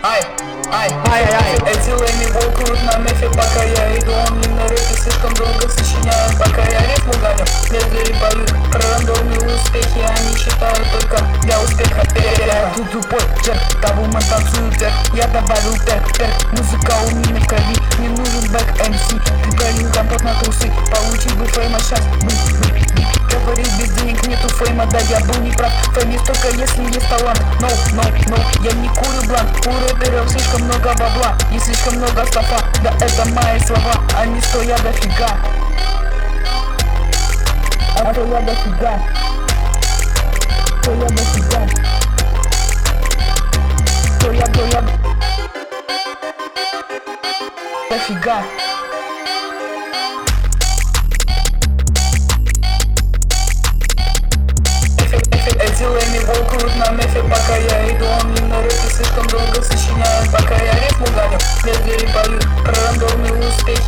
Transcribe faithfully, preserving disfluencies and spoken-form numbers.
Ай, ай, ай, ай, ай. Эти лэми волкуют на мефе, пока я иду. Он не на рэпе, слишком долго сочиняю, пока я рифму гоню. Лезвери поют про рандомные успехи, они считают только для успеха. Я тут тупой джек, того мы танцуют вверх. Я добавил перк, перк, музыка у меня в крови. Не нужен бэк эм си, пригорил компот на трусы. Получить бы фейма сейчас, быть, быть, быть. Говорит, без денег нету фейма, да я был неправ. Фейм есть только если есть талант. No, no, no, я не курю бланк. У рэперов слишком много бабла и слишком много стафа. Да это мои слова, они стоят дофига. А то я дофига. То я дофига. То я, то я дофига. Эти лэми волкуют на мефе, пока я иду. Он не на рэпе, слишком долго сочиняю, пока я рифму гоню. Лезвери поют про рандомные успехи,